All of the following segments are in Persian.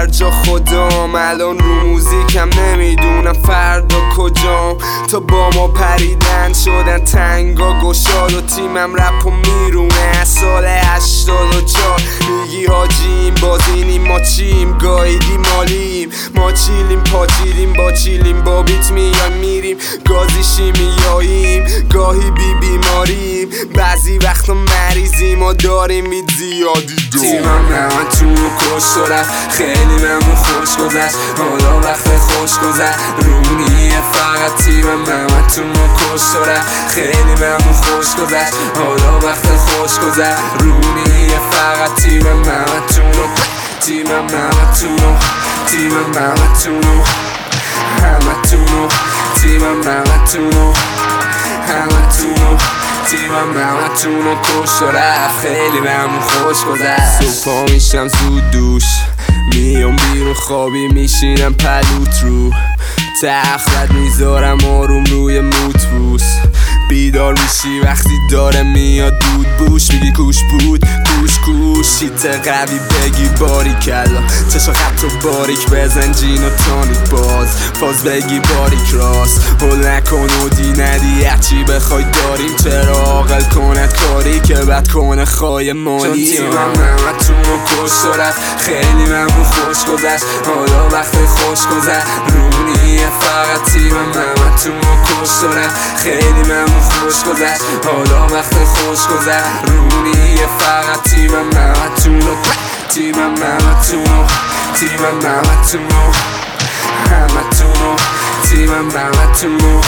هر جا خودم. الان رو موزیکم نمیدونم فردا کجام. تا با ما پریدن شدن تنگا گشاد و تیمم رپ و میرونه از سال 84. میگی حاجیم بازینیم ما چیم گایدی مالیم ما چیلیم پاچیلیم با چیلیم با بیت میایم میریم گازی شیمیاییم گاهی بیماریم بعضی وقتا مریضیم و داریم بیت زیادی تیمم نمتونو کش و رفت خیلی بهمون خوش گذشت حالا وقت خوش گذشت رونیه فقط تیمم نمتونو کش و رفت خیلی بهمون خوش گذشت حالا وقت خوش گذشت رونیه فقط تیمم نمتونو تیمم نمتونو تیمم نمتونو همتونو تیمم نمتونو همتونو تیمم نمتونو کش و رفت خیلی بهمون خوش گذشت. صبحا میشم زود دوش میام بیرون خوابی میشینم پلوت رو تخت میذارم آروم روی موت بوس بیدار میشی وقتی داره میاد دود بوش میگی کوش بود کوش شیت قوی بگی باری کلا چشا خط رو باریک بزن جین و تانیک باز بگی باریک راست هل نکن و دی ندی هرچی بخوای داریم چرا عاقل کنه کاری که بد کنه خواهی مالی چون تیمم نمتونو کش و رفت خیلی بهمون خوش گذشت حالا وقت خوش گذشت رونیه فقط تیمم نمتونو کش و رفت خیلی بهمون خوش گذشت حالا وقت خوش گذشت رونیه فقط تیمم نمتونو تیمم نمتونو تیمم نمتونو همتونو تیمم نمتونو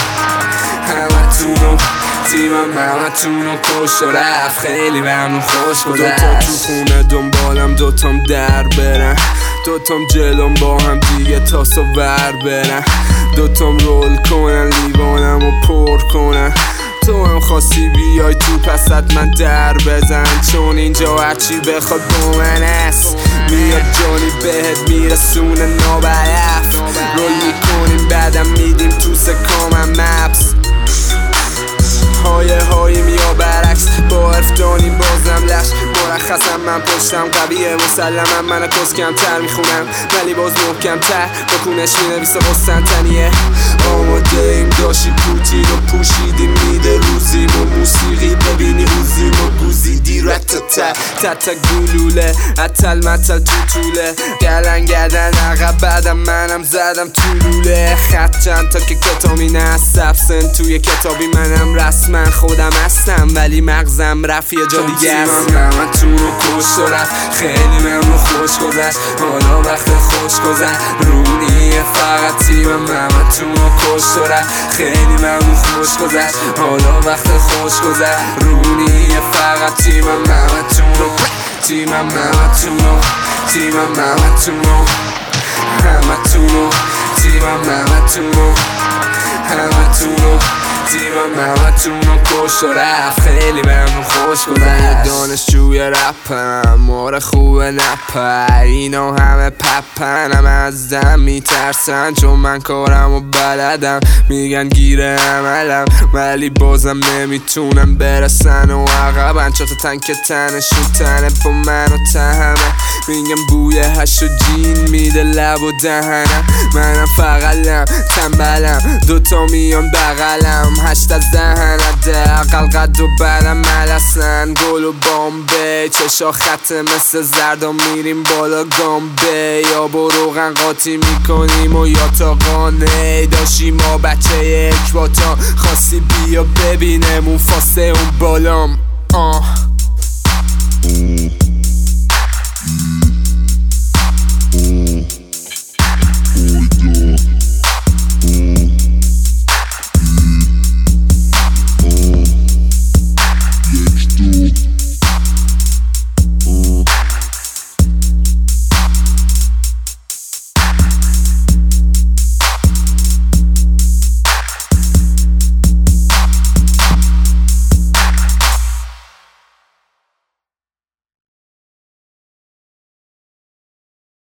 همتونو تیمم نمتونو کش و رفت خیلی بهمون خوش گذشت. دوتا تو خونه دنبالم دوتام در برن دوتام جلوم با هم دیگه تاسو ور برن دوتام رول کنن لیوانم و پر کنن تو هم خواستی بیای تو پس من در بزن چون اینجا هرچی بخواد با من است میاد جانی بهت میرسونه نابرف رول میکنیم بعدم میدیم تو سکامم مپس هاییم یا برعکس با حرف دانیم بازم لش مرخصم من پشتم قویه مسلمم من کس کمتر میخونم ولی باز محکم تر با کونش مینویسه قسطنطنیه آماده ایم داشی پوتین و پوشیدیم میده روزیم و موسیقی ببینی روزیم و گوزیدی رتتر تتا گلوله اتل متل توله گلن گردن عقب بعدم منم زدم تو لوله خط چند تا که کتابی نه سبسن توی کتابی منم رسما خودم هستم ولی مغزم رفت یه جا دیگه است تیمم نمتونو کش و رفت خیلی بهمون خوش گذشت حالا وقت خوش گذشت رونیه فقط تیمم نمتونو کش و رفت خیلی بهمون خوش گذشت حالا وقت خوش گذشت رونیه فقط تیمم نمتونو تیمم نمتونو تیمم نمتونو همتونو تیمم نمتونو همتونو تیمم نمتونو کش و رفت خیلی بهمون خوش گذشت. دانشجوی رپم ماره خوبه نپر اینا همه پپنم از دم میترسن چون من کارم و بلدم میگن گیره عملم ولی بازم نمیتونم برسن و عقبن چطور تنک تنشون تنه با من و تهمه میگم بوی هش و جین میده لب و دهنم منم فقلم تنبلم دوتا میان بغلم هشت از دهنت اقل قد و بدم ملسن گل و بامبه چشا خط مثل زردا میریم بالا گامبه یا با روغن قاطی میکنیم و یا تا قانه داشی ما بچه یک با تا خواستی بیا ببینمون فاسه اون بالام